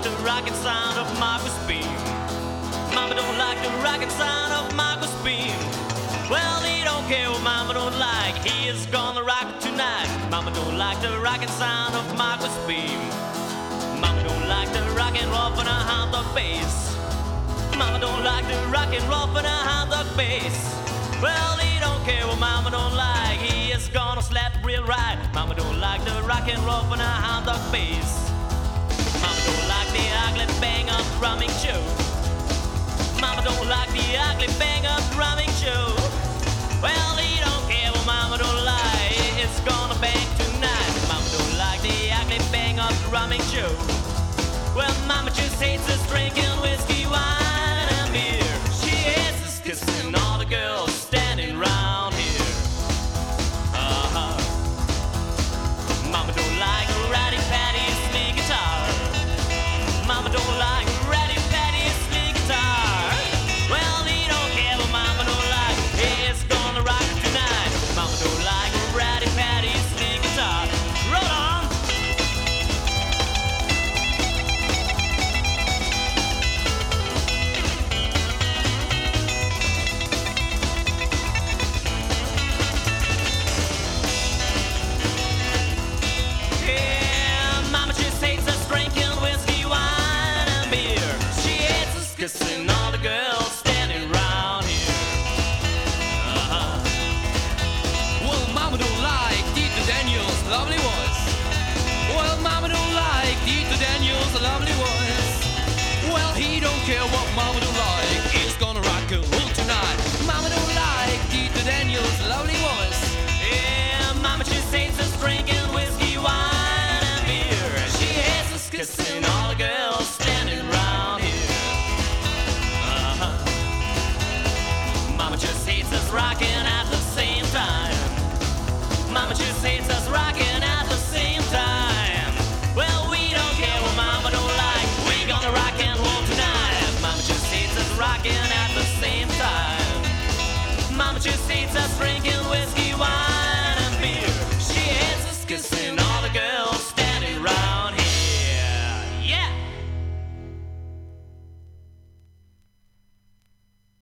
the rocking sound of Marcus Beam. Mama don't like the rocking sound of Marcus Beam. Well, he don't care what Mama don't like. He is gonna rock it tonight. Mama don't like the rocking sound of Marcus Beam. Mama don't like the rock and roll for the hound dog bass. Mama don't like the rock and roll for the hound dog bass. Well, he don't care what Mama don't like. He is gonna slap real right. Mama don't like the rock and roll for the hound dog bass. Mama don't like the ugly bang up drumming show. Mama don't like the ugly bang up drumming show. Well, he don't care what Mama don't like. It's gonna bang tonight. Mama don't like the ugly bang up drumming show. Well, Mama just hates us drinking whiskey, wine, and beer. She hates us kissing all the girls standing round here. Mama don't like Ratty Patty's lead guitar. Mama don't like Ratty Patty's lead guitar. Well, he don't care what Mama don't like. It's gonna rock tonight. Mama don't like Ratty Patty's lead guitar. Roll on. Kissing all the girls standing round here. Well, Mama don't like Dieter Daniels' lovely voice. Well, Mama don't like Dieter Daniels' lovely voice. Well, he don't care what Mama don't